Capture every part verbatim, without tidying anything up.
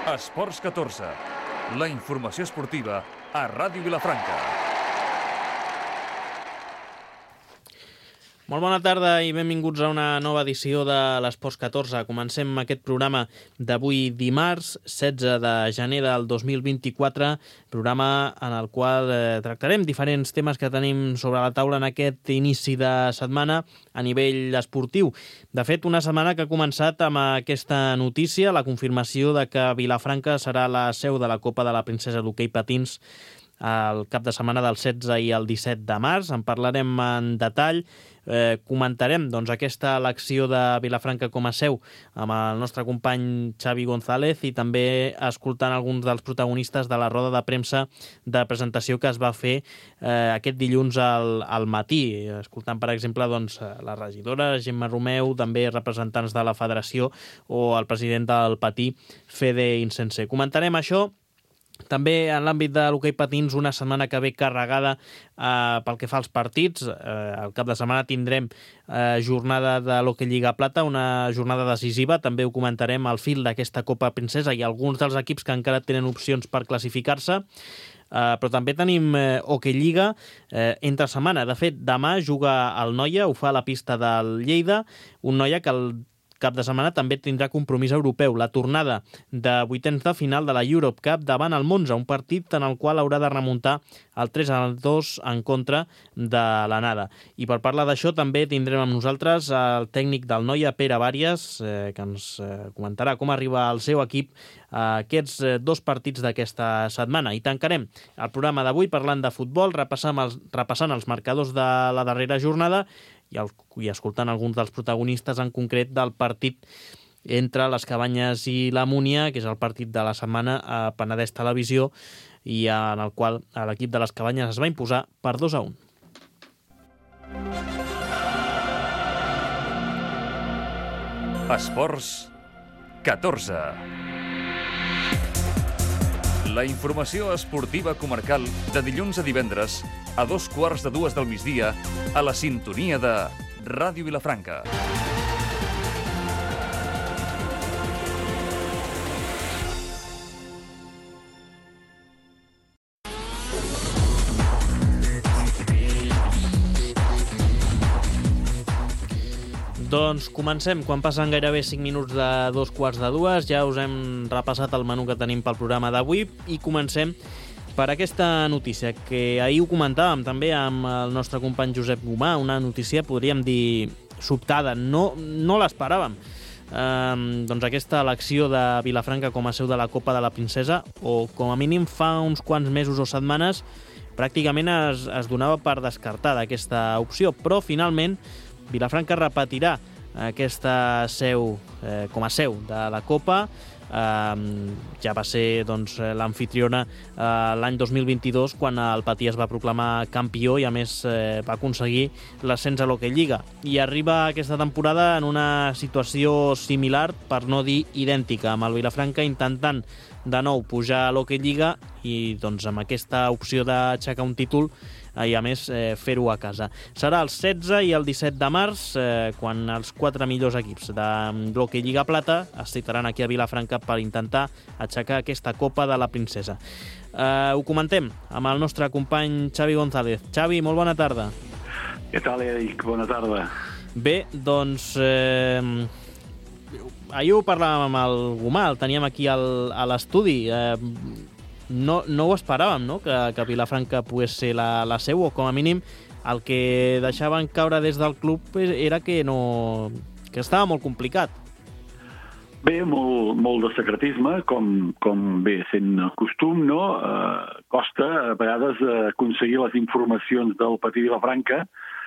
Esports catorze, la informació esportiva a Ràdio Vilafranca. Molt bona tarda i benvinguts a una nova edició de l'Esports catorze. Comencem aquest programa d'avui dimarts, setze de gener del dos mil vint-i-quatre, programa en el qual eh, tractarem diferents temes que tenim sobre la taula en aquest inici de setmana a nivell esportiu. De fet, una setmana que ha començat amb aquesta notícia, la confirmació de que Vilafranca serà la seu de la Copa de la Princesa d'Hoquei Patins el cap de setmana del setze i el disset de març. En parlarem en detall. Eh, comentarem doncs, aquesta elecció de Vilafranca com a seu amb el nostre company Xavi González i també escoltant alguns dels protagonistes de la roda de premsa de presentació que es va fer eh, aquest dilluns al, al matí, escoltant per exemple doncs, la regidora Gemma Romeu, també representants de la federació o el president del Patí, Fede Insense. Comentarem això. També en l'àmbit de l'hoquei patins, una setmana que ve carregada eh, pel que fa als partits. Eh, el cap de setmana tindrem eh, jornada de l'Hoquei Lliga Plata, una jornada decisiva. També ho comentarem al fil d'aquesta Copa Princesa i alguns dels equips que encara tenen opcions per classificar-se. Uh, però també tenim uh, Hoquei Lliga uh, entre setmana. De fet, demà juga el Noia, ho fa a la pista del Lleida, un Noia que el cap de setmana també tindrà compromís europeu, la tornada de vuitens de final de la Europe Cup davant el Monza, un partit en el qual haurà de remuntar el tres a dos en contra de l'anada. I per parlar d'això també tindrem amb nosaltres el tècnic del Noia, Pere Bàries, eh, que ens eh, comentarà com arriba el seu equip a aquests eh, dos partits d'aquesta setmana. I tancarem el programa d'avui parlant de futbol, repassant els, repassant els marcadors de la darrera jornada i, el, i escoltant alguns dels protagonistes en concret del partit entre les Cabanyes i la Múnia, que és el partit de la setmana a Penedès Televisió i en el qual l'equip de les Cabanyes es va imposar per dos a un. Esports catorze. La informació esportiva comarcal de dilluns a divendres a dos quarts de dues del migdia a la sintonia de Ràdio Vilafranca. Doncs comencem, quan passen gairebé cinc minuts de dos quarts de dues, ja us hem repassat el menú que tenim pel programa d'avui i comencem per aquesta notícia, que ahir ho comentàvem també amb el nostre company Josep Gomà, una notícia, podríem dir, sobtada, no, no l'esperàvem. Um, doncs aquesta elecció de Vilafranca com a seu de la Copa de la Princesa, o com a mínim fa uns quants mesos o setmanes, pràcticament es, es donava per descartada aquesta opció, però finalment Vilafranca repetirà aquesta seu eh, com a seu de la Copa. Eh, ja va ser doncs, l'amfitriona eh, l'any dos mil vint-i-dos quan el Patí es va proclamar campió i a més eh, va aconseguir l'ascens a l'Hoquei Lliga. I arriba aquesta temporada en una situació similar, per no dir idèntica, amb el Vilafranca intentant de nou pujar a l'Hoquei Lliga i doncs, amb aquesta opció d'aixecar un títol i a més eh, fer-ho a casa. Serà el setze i el disset de març eh, quan els quatre millors equips de l'Hoquei Lliga Plata es citaran aquí a Vilafranca per intentar aixecar aquesta Copa de la Princesa. Eh, ho comentem amb el nostre company Xavi González. Xavi, molt bona tarda. Què tal, Eric? Bona tarda. Bé, doncs eh, ahir ho parlàvem amb el Gomà, el teníem aquí al, a l'estudi. Eh, No, no ho esperàvem, no?, que, que Vilafranca pogués ser la, la seu, o com a mínim el que deixaven caure des del club era que no que estava molt complicat. Bé, molt, molt de secretisme, com, com bé sent costum, no? Eh, costa a vegades aconseguir les informacions del Patí Vilafranca,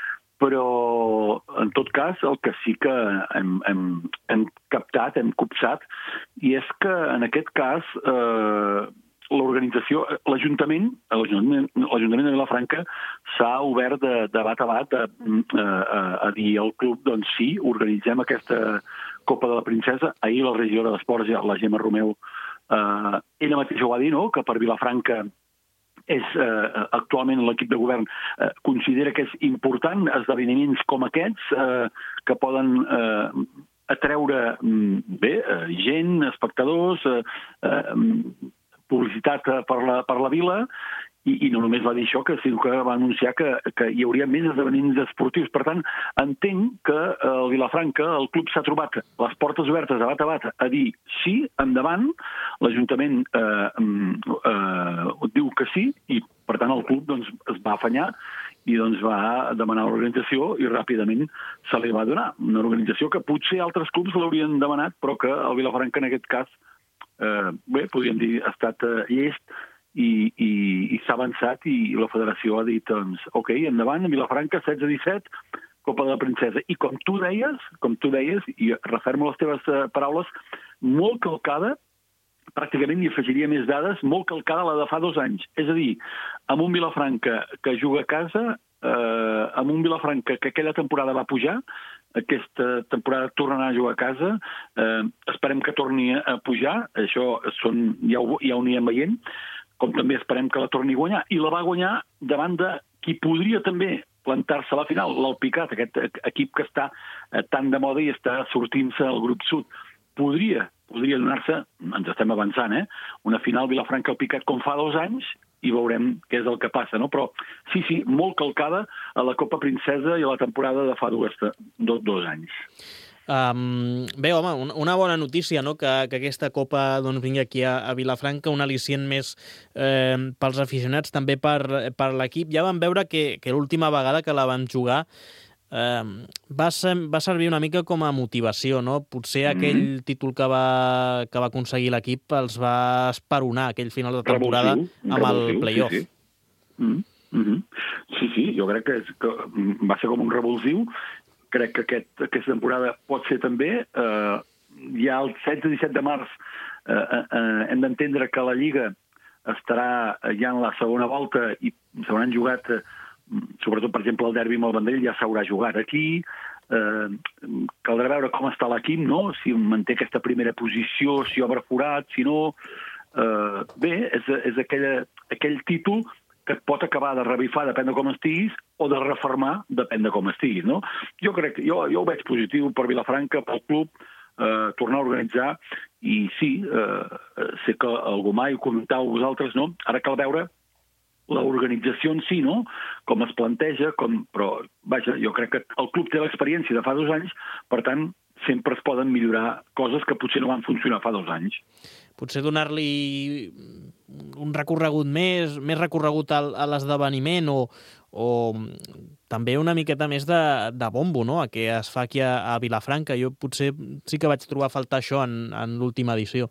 però en tot cas el que sí que hem, hem, hem captat, hem copsat, i és que en aquest cas eh, l'organització, l'Ajuntament, l'Ajuntament de Vilafranca s'ha obert de, de bat a bat a, a, a dir al club, doncs sí, organitzem aquesta Copa de la Princesa. Ahir la regidora d'Esports, la Gemma Romeu, eh, ella mateixa ho va dir, no?, que per Vilafranca és eh, actualment l'equip de govern eh, considera que és important esdeveniments com aquests eh, que poden eh, atreure bé, gent, espectadors, publicitat per la, per la vila, i, i no només va dir això, que, sinó que va anunciar que, que hi hauria més esdeveniments esportius. Per tant, entenc que el Vilafranca, el club s'ha trobat les portes obertes a bat a bat a dir sí, endavant, l'Ajuntament eh, eh, diu que sí, i per tant el club doncs, es va afanyar i doncs, va demanar l'organització i ràpidament se li va donar. Una organització que potser altres clubs l'haurien demanat, però que el Vilafranca en aquest cas, eh, bé, podríem dir, ha estat eh, llest, i, i, i s'ha avançat i la federació ha dit, doncs, ok, endavant, Vilafranca, setze disset, Copa de la Princesa. I com tu deies, com tu deies, i refermo les teves uh, paraules, molt calcada, pràcticament hi afegiria més dades, molt calcada la de fa dos anys. És a dir, amb un Vilafranca que juga a casa, eh, amb un Vilafranca que aquella temporada va pujar, aquesta temporada tornarà a jugar a casa, eh, esperem que torni a pujar, això són, ja, ho, ja ho anirem veient, com també esperem que la torni a guanyar, i la va guanyar davant de qui podria també plantar-se a la final, l'Alpicat, aquest equip que està tan de moda i està sortint-se al grup sud. Podria, podria donar-se, ens estem avançant, eh? Una final Vilafranca-Alpicat com fa dos anys, i veurem què és el que passa, no? Però sí, sí, molt calcada a la Copa Princesa i a la temporada de fa dos, dos, dos anys. Um, bé, home, una bona notícia, no?, que, que aquesta Copa doncs, vingui aquí a, a Vilafranca, un al·licient més eh, pels aficionats, també per, per l'equip. Ja vam veure que, que l'última vegada que la vam jugar eh, va, ser, va servir una mica com a motivació, no? Potser aquell mm-hmm. títol que va, que va aconseguir l'equip els va esperonar, aquell final de temporada revulsiu, amb revulsiu, el play-off. Sí, sí. Mm-hmm. sí, sí, jo crec que, és, que va ser com un revulsiu. Crec que aquest, aquesta temporada pot ser també. Eh, ja el setze disset de març eh, eh, hem d'entendre que la Lliga estarà ja en la segona volta i s'hauran jugat, eh, sobretot, per exemple, el derbi amb el Vendrell ja s'haurà jugat aquí. Eh, caldrà veure com està l'equip, no? Si manté aquesta primera posició, si obre forat, si no... Eh, bé, és, és aquella, aquell títol que et pot acabar de revifar, depèn de com estiguis, o de reformar, depèn de com estiguis, no? Jo crec que jo, jo ho veig positiu per Vilafranca, pel club, eh, tornar a organitzar, i sí, eh, sé que algú mai ho comentàveu vosaltres, no? Ara cal veure l'organització en si, no? Com es planteja, com... però, vaja, jo crec que el club té l'experiència de fa dos anys, per tant, sempre es poden millorar coses que potser no van funcionar fa dos anys. Potser donar-li un recorregut més, més recorregut a l'esdeveniment o, o també una miqueta més de, de bombo, no?, a què es fa aquí a, a Vilafranca. Jo potser sí que vaig trobar a faltar això en, en l'última edició.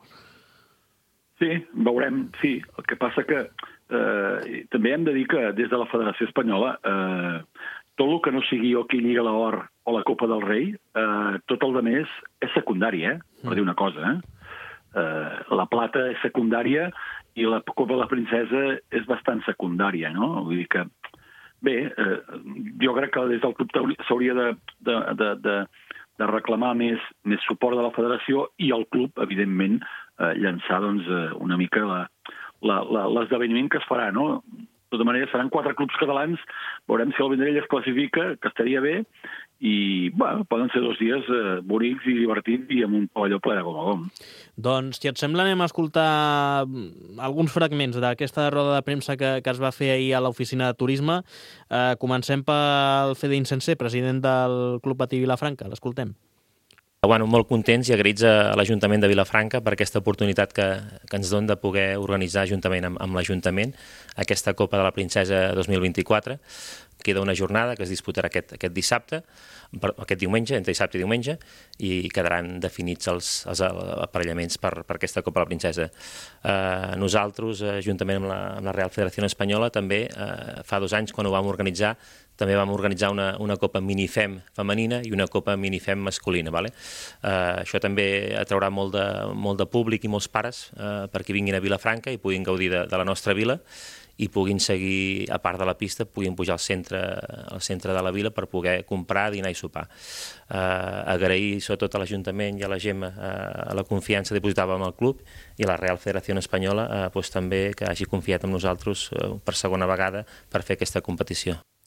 Sí, veurem, sí. El que passa que eh, també hem de dir que des de la Federació Espanyola eh, tot el que no sigui o qui lliga l'or o la Copa del Rei, eh, tot el de més és secundari, eh? Per dir una cosa, eh? Eh, la plata és secundària i la Copa de la Princesa és bastant secundària, no? Vull dir que, bé, eh, jo crec que des del club s'hauria de, de, de, de, de reclamar més, més suport de la federació i el club, evidentment, eh, llançar doncs, una mica la, la, la, l'esdeveniment que es farà, no? De tota manera, seran quatre clubs catalans, veurem si el Vendrell es classifica, que estaria bé, i bueno, poden ser dos dies eh, bonics i divertits i amb un pavelló ple de gom a gom. Doncs, si et sembla, anem a escoltar alguns fragments d'aquesta roda de premsa que, que es va fer ahir a l'oficina de turisme. Eh, comencem pel Fede Insensé, president del Club Patí Vilafranca. L'escoltem. Bueno, molt contents i agraïts a l'Ajuntament de Vilafranca per aquesta oportunitat que, que ens dona de poder organitzar juntament amb, amb l'Ajuntament aquesta Copa de la Princesa dos mil vint-i-quatre. Queda una jornada que es disputarà aquest, aquest dissabte, aquest diumenge, entre dissabte i diumenge, i quedaran definits els, els aparellaments per, per aquesta Copa de la Princesa. Eh, nosaltres, juntament amb la, amb la Real Federació Espanyola, també eh, fa dos anys, quan ho vam organitzar, també vam organitzar una, una Copa Minifem femenina i una Copa Minifem masculina. Vale? Eh, això també atraurà molt de, molt de públic i molts pares eh, perquè vinguin a Vilafranca i puguin gaudir de, de la nostra vila i puguin seguir, a part de la pista, puguin pujar al centre, al centre de la vila per poder comprar, dinar i sopar. Eh, agrair sobretot a l'Ajuntament i a la Gemma eh, la confiança dipositada amb el club i a la Real Federació Espanyola eh, doncs també que hagi confiat en nosaltres eh, per segona vegada per fer aquesta competició.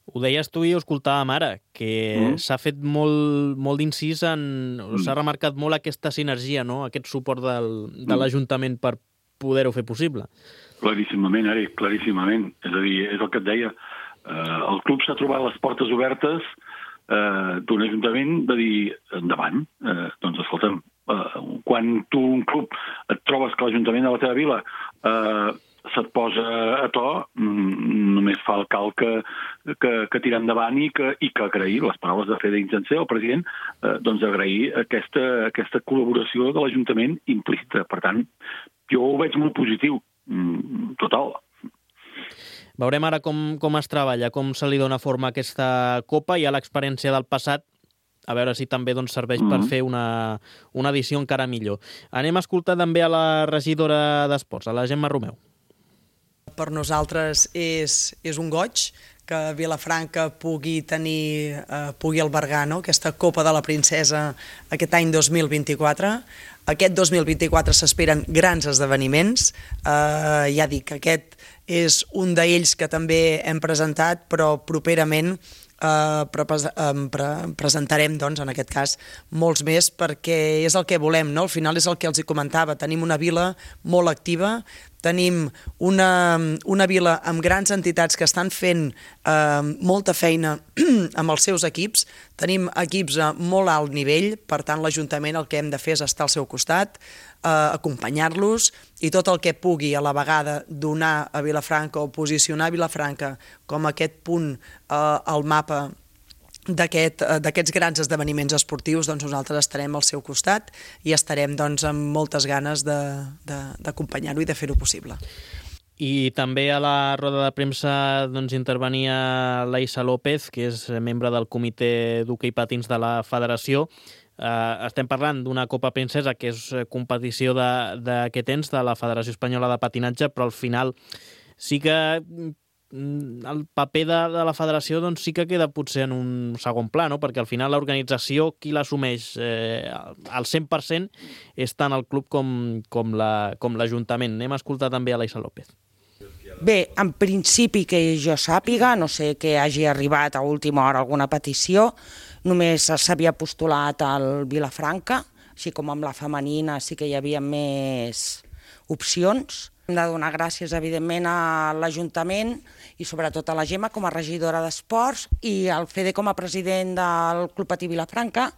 Ho deies tu i ho escoltàvem ara, que mm. s'ha fet molt, molt d'incís en... Mm. S'ha remarcat molt aquesta sinergia, no? Aquest suport del, de mm. l'Ajuntament per poder-ho fer possible. Claríssimament, Eric, claríssimament. És a dir, és el que et deia. Uh, el club s'ha trobat les portes obertes uh, d'un ajuntament de dir endavant. Uh, doncs, escolta'm, uh, quan tu, un club, et trobes que l'Ajuntament de la teva vila uh, se't posa a to, només fa el cal que, que, que tirar endavant i que, i que agrair les paraules de Fede Ingencer, el president, eh, doncs agrair aquesta, aquesta col·laboració de l'Ajuntament implícita. Per tant, jo ho veig molt positiu, total. Veurem ara com, com es treballa, com se li dona forma a aquesta Copa i a l'experiència del passat, a veure si també doncs, serveix mm-hmm. per fer una, una edició encara millor. Anem a escoltar també a la regidora d'Esports, a la Gemma Romeu. Per nosaltres és, és un goig que Vilafranca pugui tenir, eh, pugui albergar, no?, aquesta Copa de la Princesa aquest any dos mil vint-i-quatre. Aquest dos mil vint-i-quatre s'esperen grans esdeveniments. Eh, ja dic, aquest és un d'ells que també hem presentat, però properament Uh, pre pre presentarem, doncs, en aquest cas, molts més, perquè és el que volem, no? Al final és el que els hi comentava, tenim una vila molt activa, tenim una, una vila amb grans entitats que estan fent uh, molta feina amb els seus equips, tenim equips a molt alt nivell, per tant l'Ajuntament el que hem de fer és estar al seu costat, uh, acompanyar-los i tot el que pugui a la vegada donar a Vilafranca o posicionar Vilafranca com aquest punt uh, al mapa d'aquest, d'aquests grans esdeveniments esportius, doncs nosaltres estarem al seu costat i estarem doncs, amb moltes ganes d'acompanyar-ho i de fer-ho possible. I també a la roda de premsa doncs, intervenia l'Aissa López, que és membre del comitè d'hoquei patins de la federació. Uh, estem parlant d'una Copa Princesa que és competició d'aquest ens de la Federació Espanyola de Patinatge, però al final sí que el paper de, de la federació doncs, sí que queda potser en un segon pla, no? Perquè al final l'organització, qui l'assumeix eh, al cent per cent és tant el club com, com l'Ajuntament. La, Anem a escoltar també a l'Aissa López. Bé, en principi que jo sàpiga, no sé que hagi arribat a última hora alguna petició, només s'havia postulat al Vilafranca, així com amb la femenina sí que hi havia més opcions. Hem de donar gràcies, evidentment, a l'Ajuntament i sobretot a la Gemma com a regidora d'Esports i al Fede com a president del Club Patí Vilafranca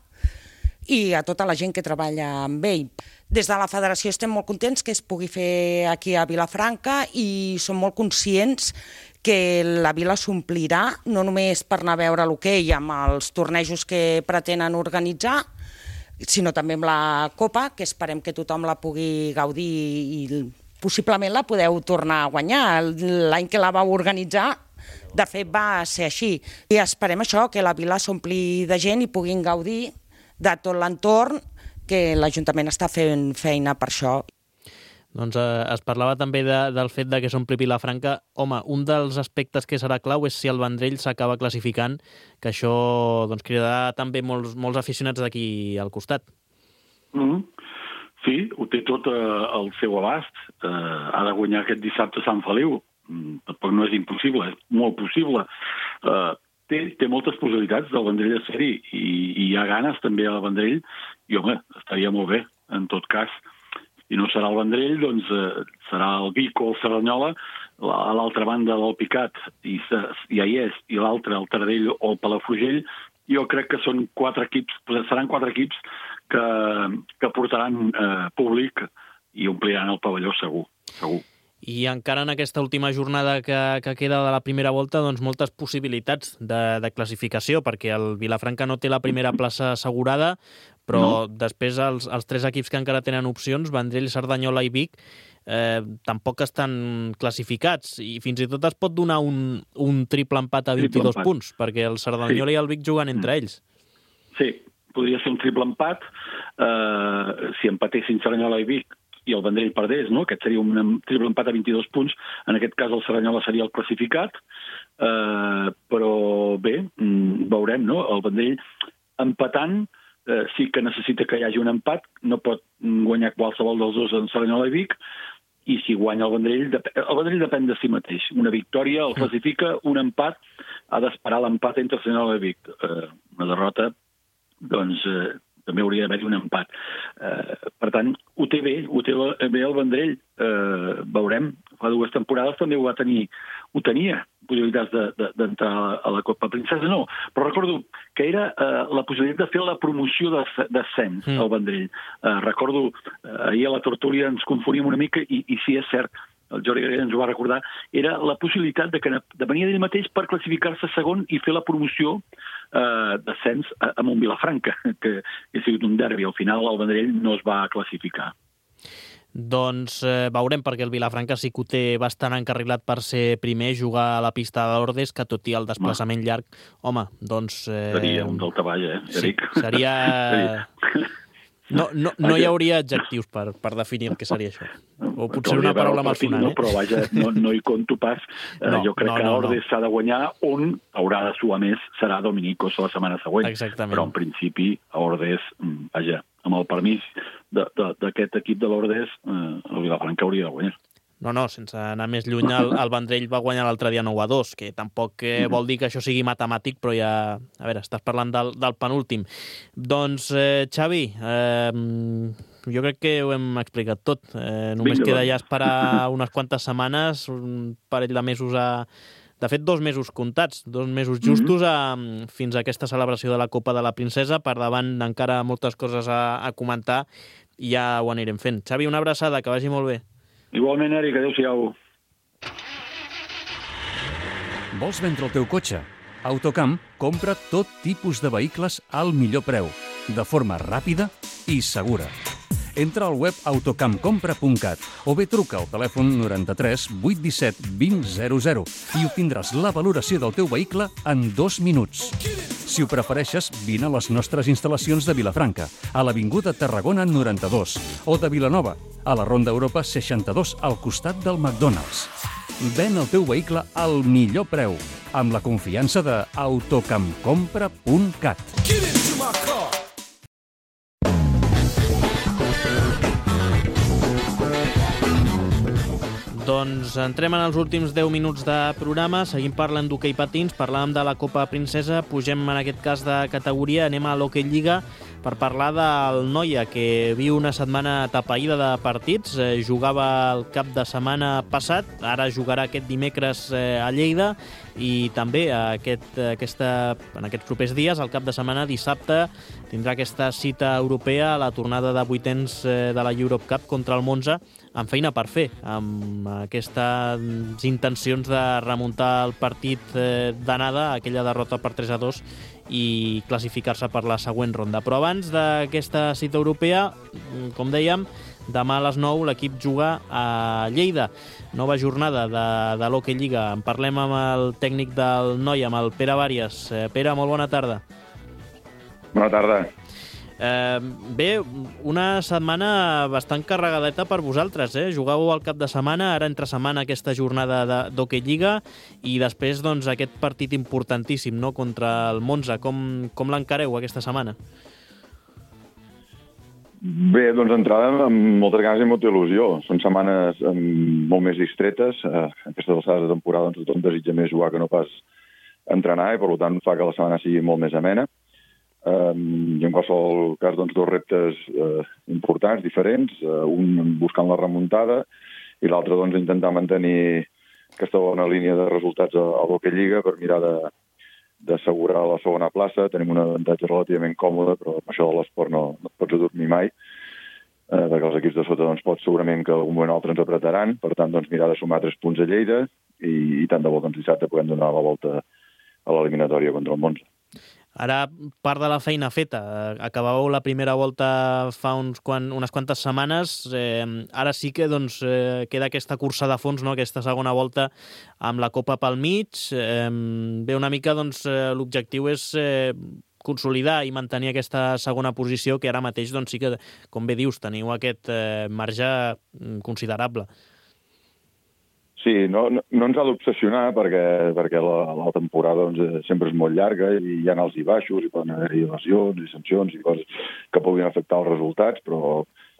i a tota la gent que treballa amb ell. Des de la federació estem molt contents que es pugui fer aquí a Vilafranca i som molt conscients que la vila s'omplirà, no només per anar a veure l'hoquei amb els tornejos que pretenen organitzar, sinó també amb la Copa, que esperem que tothom la pugui gaudir i possiblement la podeu tornar a guanyar. L'any que la vau organitzar, de fet, va ser així. I esperem això, que la vila s'ompli de gent i puguin gaudir de tot l'entorn, que l'Ajuntament està fent feina per això. Doncs eh, es parlava també de, del fet de que s'ompli Vilafranca. Home, un dels aspectes que serà clau és si el Vendrell s'acaba classificant, que això doncs, cridarà també molts, molts aficionats d'aquí al costat. Mm-hmm. Sí, ho té tot eh, al seu abast. Eh, ha de guanyar aquest dissabte Sant Feliu. Mm, tampoc no és impossible, és molt possible. Eh, té, té moltes possibilitats del Vendrell de ser-hi i, i hi ha ganes també al Vendrell i, home, estaria molt bé, en tot cas. Si no serà el Vendrell, doncs eh, serà el Vic o el Cerdanyola, a l'altra banda del Picat, i ja hi és, i l'altre, el Taradell o el Palafrugell. Jo crec que són quatre equips, seran quatre equips que, que portaran eh, públic i ompliran el pavelló segur, segur. I encara en aquesta última jornada que, que queda de la primera volta, doncs moltes possibilitats de, de classificació, perquè el Vilafranca no té la primera plaça assegurada, però no. Després els, els tres equips que encara tenen opcions, Vendrell, Cerdanyola i Vic, eh, tampoc estan classificats, i fins i tot es pot donar un, un triple empat a vint-i-dos empat. Punts, perquè el Cerdanyola sí. I el Vic juguen entre ells. Sí, podria ser un triple empat, eh, si empatessin Cerdanyola i Vic, i el Vendrell perdés, no? Aquest seria un triple empat a vint-i-dos punts. En aquest cas el Cerdanyola seria el classificat, eh, però bé, veurem, no? El Vendrell empatant eh, sí que necessita que hi hagi un empat, no pot guanyar qualsevol dels dos en Cerdanyola i Vic, i si guanya el Vendrell, el Vendrell depèn de si mateix. Una victòria el classifica, un empat ha d'esperar l'empat entre Arsenal i Vic. Eh, una derrota, doncs, eh, també hauria d'haver-hi un empat. Eh, per tant, ho té bé, ho té bé el Vendrell. Eh, veurem, fa dues temporades també ho va tenir, ho tenia, possibilitats d'entrar de, de, a la Copa Princesa, no. Però recordo que era eh, la possibilitat de fer la promoció d'ascens mm. al Vendrell. Eh, recordo, eh, ahir a la tertúlia ens confoníem una mica, i, i sí, és cert, el Jordi Garella ens ho va recordar, era la possibilitat de que depenia d'ell mateix per classificar-se segon i fer la promoció eh, d'ascens a, a Montvilafranca, que ha sigut un derbi. Al final el Vendrell no es va classificar. Doncs eh, veurem, perquè el Vilafranca sí que ho té bastant encarrilat per ser primer, jugar a la pista d'Ordes, que tot i el desplaçament home. llarg, home, doncs... Eh... Seria un daltavall, eh, Eric? Sí, seria... No, no, no hi hauria adjectius per, per definir el que seria això. O potser una paraula malsonant, eh? No, però vaja, no, no hi conto pas. No, jo crec no, que no, Ordes no. s'ha de guanyar, on haurà de suar més serà Dominicos la setmana següent. Exactament. Però en principi Ordes, vaja, amb el permís d'aquest equip de l'Ordes, eh, el Vilafranca hauria de guanyar. No, no, sense anar més lluny, el, el Vendrell va guanyar l'altre dia nou a dos, que tampoc eh, vol dir que això sigui matemàtic, però ja... A veure, estàs parlant del, del penúltim. Doncs, eh, Xavi, eh, jo crec que ho hem explicat tot. Eh, només Vinga, queda ja esperar unes quantes setmanes, un parell de mesos a... De fet, dos mesos comptats, dos mesos justos a, fins a aquesta celebració de la Copa de la Princesa. Per davant encara moltes coses a, a comentar i ja ho anirem fent. Xavi, una abraçada, que vagi molt bé. Igualment, Eric, adéu-siau. Vols vendre el teu cotxe? Autocamp compra tot tipus de vehicles al millor preu, de forma ràpida i segura. Entra al web autocampcompra punt cat o bé truca al telèfon noranta-tres vuit disset vint zero zero i obtindràs la valoració del teu vehicle en dos minuts. Si ho prefereixes, vine a les nostres instal·lacions de Vilafranca, a l'Avinguda Tarragona noranta-dos, o de Vilanova, a la Ronda Europa seixanta-dos, al costat del McDonald's. Ven el teu vehicle al millor preu, amb la confiança de autocampcompra punt cat. Doncs entrem en els últims deu minuts de programa, seguim parlant d'hoquei patins, parlàvem de la Copa Princesa, pugem en aquest cas de categoria, anem a l'Hoquei Lliga per parlar del Noia, que viu una setmana atapeïda de partits, eh, jugava el cap de setmana passat, ara jugarà aquest dimecres eh, a Lleida, i també aquest, aquesta, en aquests propers dies, el cap de setmana, dissabte, tindrà aquesta cita europea a la tornada de vuitens de la Europe Cup contra el Monza, amb feina per fer, amb aquestes intencions de remuntar el partit d'anada, aquella derrota per tres a dos, i classificar-se per la següent ronda. Però abans d'aquesta cita europea, com dèiem, demà a les nou l'equip juga a Lleida. Nova jornada de, de l'Hoquei Lliga. En parlem amb el tècnic del Noia, amb el Pere Vàries. Pere, molt bona tarda. Bona tarda. Eh, bé, una setmana bastant carregadeta per vosaltres, eh? Jugàveu al cap de setmana, ara entre setmana aquesta jornada d'Hoquei Lliga i després doncs, aquest partit importantíssim, no?, contra el Monza. Com, com l'encareu aquesta setmana? Bé, doncs entrada amb moltes ganes i molta il·lusió. Són setmanes molt més distretes. Aquestes alçades de temporada doncs, tothom desitja més jugar que no pas entrenar i per tant fa que la setmana sigui molt més amena. Um, I en qualsevol cas, doncs, dos reptes uh, importants, diferents, uh, un buscant la remuntada i l'altre doncs, intentar mantenir aquesta bona línia de resultats a, a l'Hoquei Lliga per mirar de, d'assegurar la segona plaça. Tenim un avantatge relativament còmode, però amb això de l'esport no, no et pots adormir mai, uh, perquè els equips de sota doncs, pot segurament que algun moment o altre ens apretaran, per tant doncs, mirar de sumar tres punts a Lleida i, i tant de bo doncs, dissabte puguem donar la volta a l'eliminatòria contra el Monza. Ara, part de la feina feta. Acabàveu la primera volta fa uns quan, unes quantes setmanes. Eh, ara sí que doncs, eh, queda aquesta cursa de fons, no?, aquesta segona volta amb la Copa pel mig. Eh, bé, una mica doncs, eh, l'objectiu és eh, consolidar i mantenir aquesta segona posició, que ara mateix doncs, sí que, com bé dius, teniu aquest eh, marge considerable. Sí, no, no, no ens ha d'obsessionar perquè, perquè la, la temporada doncs, sempre és molt llarga i hi ha alts i baixos, i poden haver-hi lesions i sancions i coses que puguin afectar els resultats, però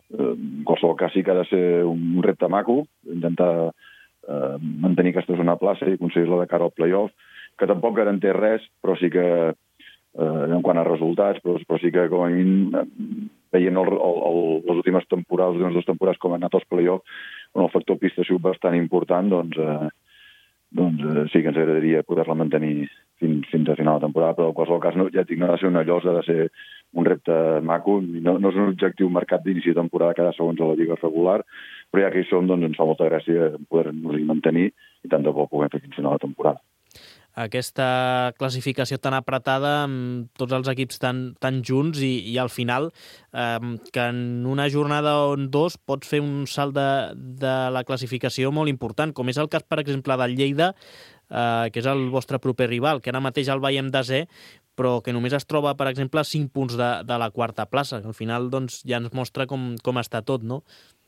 en qualsevol cas sí que ha de ser un repte maco, intentar eh, mantenir aquesta segona plaça i aconseguir-la de cara al play-off, que tampoc garanteix res, però sí que eh, en quant a resultats, però, però sí que com a mínim veient el, el, el, les últimes temporades, les últimes dues temporades com han anat als play-off, on el factor pista ha sigut bastant important, doncs, eh, doncs eh, sí que ens agradaria poder-la mantenir fins, fins a final de temporada, però en qualsevol cas no, ja dic, no ha de ser una llosa, ha de ser un repte maco, no, no és un objectiu marcat d'inici de temporada cada segons a la lliga regular, però ja que hi som, doncs ens fa molta gràcia poder-nos-hi mantenir i tant de bo puguem fer fins final de temporada. Aquesta classificació tan apretada, amb tots els equips tan, tan junts i, i al final eh, que en una jornada o en dos pots fer un salt de, de la classificació molt important, com és el cas, per exemple, del Lleida, eh, que és el vostre proper rival, que ara mateix el veiem desè, però que només es troba, per exemple, a cinc punts de, de la quarta plaça, que al final doncs, ja ens mostra com, com està tot, no?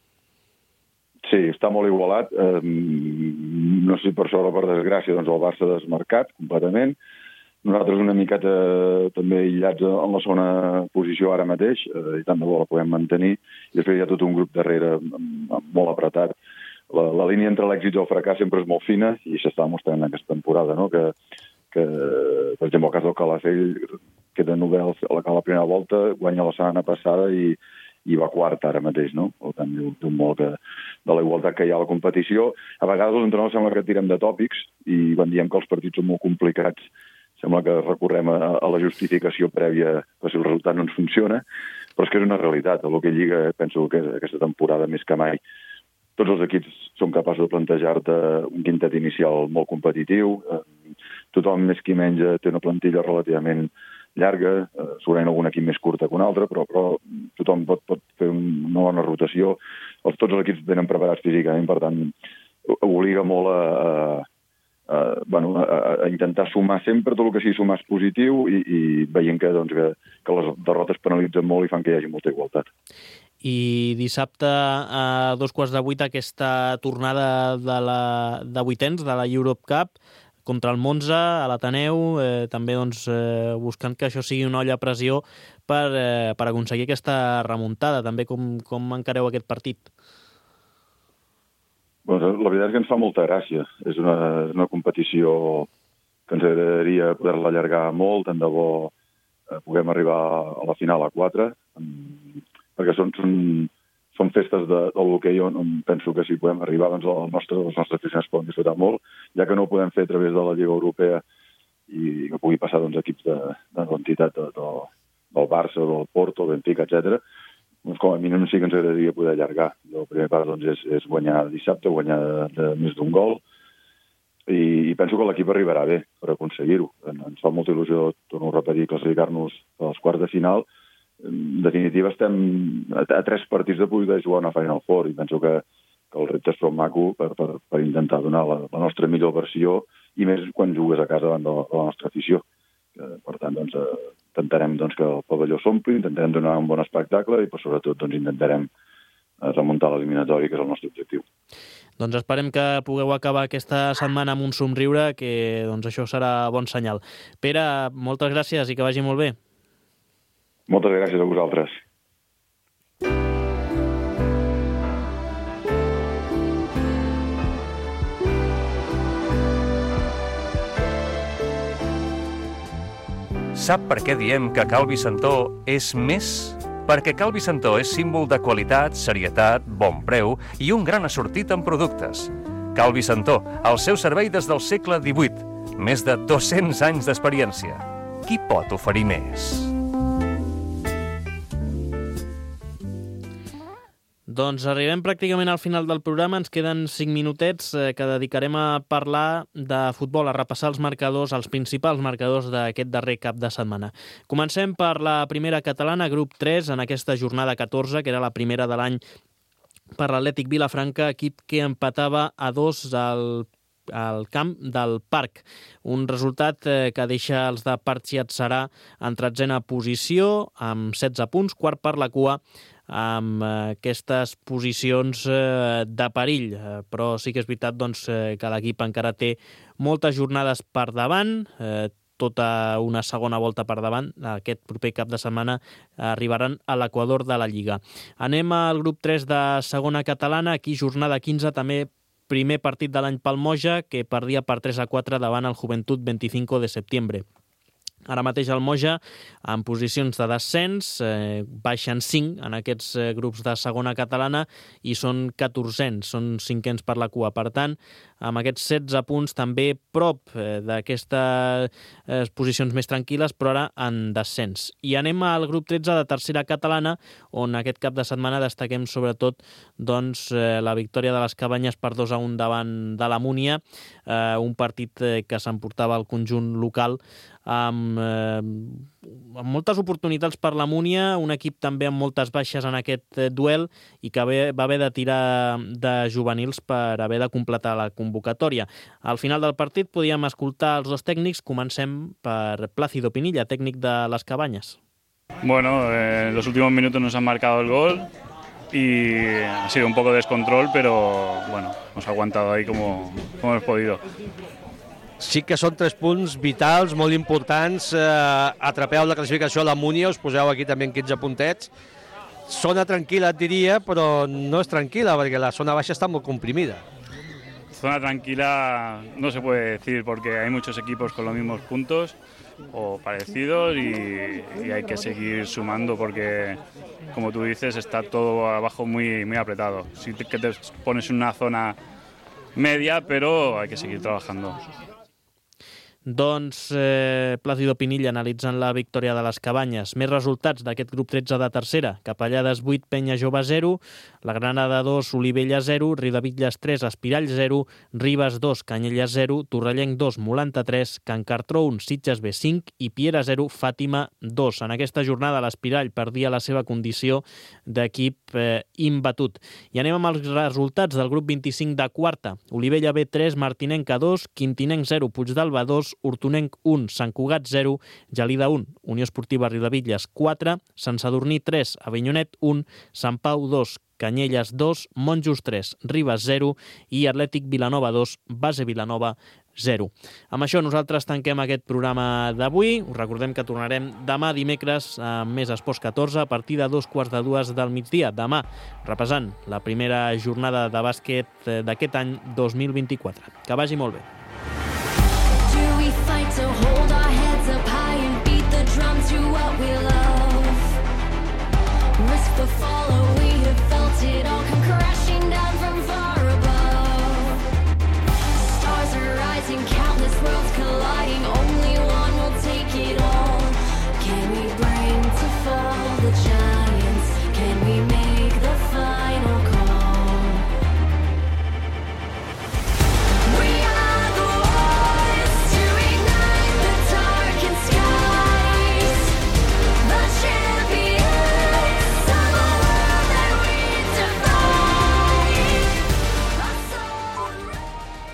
Sí, està molt igualat. Eh, no sé si per sort o per desgràcia, doncs el Barça ha desmarcat completament. Nosaltres una miqueta també aïllats en la segona posició ara mateix, eh, i tant de bo la podem mantenir. I després hi ha tot un grup darrere molt apretat. La, la línia entre l'èxit i el fracàs sempre és molt fina i s'està mostrant aquesta temporada, no? Que, que per exemple, el cas del Calafell queda novè a la, a la primera volta, guanya la setmana passada i i va quart ara mateix, no? Per tant, diu molt que de la igualtat que hi ha a la competició. A vegades els entrenadors sembla que tirem de tòpics i quan diem que els partits són molt complicats sembla que recorrem a, a la justificació prèvia que si el resultat no ens funciona, però és que és una realitat. El que Lliga, penso que aquesta temporada més que mai tots els equips són capaços de plantejar-te un quintet inicial molt competitiu, tothom més que menys té una plantilla relativament llarga, eh, segurament algun equip més curta que un altre, però, però tothom pot, pot fer una bona rotació. Els, tots els equips venen preparats físicament, per tant, obliga molt a, a, a, bueno, a, a intentar sumar sempre tot el que sigui sumar és positiu i, i veient que, doncs, que, que les derrotes penalitzen molt i fan que hi hagi molta igualtat. I dissabte a dos quarts de vuit aquesta tornada de, la, de vuitens de la Europe Cup contra el Monza, a l'Ateneu, eh, també doncs, eh, buscant que això sigui una olla a pressió per, eh, per aconseguir aquesta remuntada. També com, com encareu aquest partit? Bueno, la veritat és que ens fa molta gràcia. És una, és una competició que ens agradaria poder-la allargar molt, tant de bo eh, puguem arribar a la final a quatre, perquè són, són, són festes de, de l'hoquei on, on penso que si podem arribar, doncs el nostre, els nostres aficionats poden disfrutar molt, ja que no ho podem fer a través de la Lliga Europea i que pugui passar doncs, equips de, de l'entitat de, de, del Barça, del Porto, del Benfica, etcètera. Doncs, com a mínim sí que ens agradaria poder allargar. El primer pas doncs, és, és guanyar dissabte, guanyar de, de més d'un gol, i, i penso que l'equip arribarà bé per aconseguir-ho. Ens fa molta il·lusió, torno a repetir, classificar-nos als quarts de final. En definitiva, estem a, a tres partits de poder jugar una Final Four i penso que, que el repte és prou maco per, per, per intentar donar la, la nostra millor versió i més quan jugues a casa davant de la, de la nostra afició. Que, per tant, doncs, eh, intentarem doncs, que el pavelló s'ompli, intentarem donar un bon espectacle i, per sobretot, doncs, intentarem eh, remuntar l'eliminatori, que és el nostre objectiu. Doncs esperem que pugueu acabar aquesta setmana amb un somriure, que doncs, això serà bon senyal. Pere, moltes gràcies i que vagi molt bé. Moltes gràcies a vosaltres. Sap per què diem que Cal Vicentó és més? Perquè Cal Vicentó és símbol de qualitat, serietat, bon preu i un gran assortit en productes. Cal Vicentó, al seu servei des del segle divuit. Més de dos-cents anys d'experiència. Qui pot oferir més? Doncs arribem pràcticament al final del programa. Ens queden cinc minutets eh, que dedicarem a parlar de futbol, a repassar els marcadors, els principals marcadors d'aquest darrer cap de setmana. Comencem per la primera catalana, grup tres, en aquesta jornada catorze, que era la primera de l'any per l'Atlètic Vilafranca, equip que empatava a dos al al camp del Parc. Un resultat eh, que deixa els de Partxiatsarà en tretzena posició, amb setze punts, quart per la cua, amb eh, aquestes posicions eh, de perill. Eh, però sí que és veritat doncs, eh, que l'equip encara té moltes jornades per davant, eh, tota una segona volta per davant. Aquest proper cap de setmana arribaran a l'equador de la Lliga. Anem al grup tres de segona catalana. Aquí jornada quinze, també primer partit de l'any pel Moja, que perdia per tres a quatre davant el Joventut vint-i-cinc de setembre. Ara mateix el Moja, en posicions de descens, eh, baixen cinc en aquests eh, grups de segona catalana i són catorzens, són cinquens per la cua. Per tant, amb aquests setze punts també prop eh, d'aquestes eh, posicions més tranquil·les, però ara en descens. I anem al grup tretze de tercera catalana, on aquest cap de setmana destaquem sobretot doncs, eh, la victòria de les Cabanyes per dos a un davant de la Múnia, eh, un partit eh, que s'emportava el conjunt local amb, eh, amb moltes oportunitats per la Múnia, un equip també amb moltes baixes en aquest eh, duel i que ve, va haver de tirar de juvenils per haver de completar la convocatòria. Al final del partit podíem escoltar els dos tècnics. Comencem per Plácido Pinilla, tècnic de les Cabanyes. Bueno, eh, en los últimos minutos nos han marcado el gol y ha sido un poco de descontrol, pero bueno, hemos aguantado ahí como, como hemos podido. Sí que són tres punts vitals, molt importants. Eh, atrapeu la classificació a la Múnia, us poseu aquí també en quinze puntets. Zona tranquil·la, et diria, però no és tranquil·la, perquè la zona baixa està molt comprimida. Zona tranquila no se puede decir, porque hay muchos equipos con los mismos puntos o parecidos y, y hay que seguir sumando, porque, como tú dices, está todo abajo muy, muy apretado. Sí que te pones en una zona media, pero hay que seguir trabajando. Doncs eh, Plácido Pinilla analitzant la victòria de les Cabanyes. Més resultats d'aquest grup tretze de tercera. Capellades vuit, Penya Jove zero, la Granada dos, Olivella zero, Riudebitlles tres, Espirall zero, Ribes dos, Canyelles zero, Torrellenc dos, Molanta tres, Can Cartró un, Sitges B cinc i Piera zero, Fàtima dos. En aquesta jornada l'Espirall perdia la seva condició d'equip eh, imbatut. I anem amb els resultats del grup vint-i-cinc de quarta. Olivella B tres, Martinenca dos, Quintinenc zero, Puigdàlber dos, Hortonenc un, Sant Cugat zero, Gelida un, Unió Esportiva Riudebitlles quatre, Sant Sadurní tres, Avinyonet un, Sant Pau dos, Canyelles dos, Monjos tres, Ribes zero i Atlètic Vilanova dos, Base Vilanova zero. Amb això nosaltres tanquem aquest programa d'avui. Us recordem que tornarem demà dimecres amb més Esports catorze a partir de dos quarts de dues del migdia. Demà, repassant la primera jornada de bàsquet d'aquest any dos mil vint-i-quatre. Que vagi molt bé. We fight to hold our heads up high and beat the drums to what we love. Risk the fall.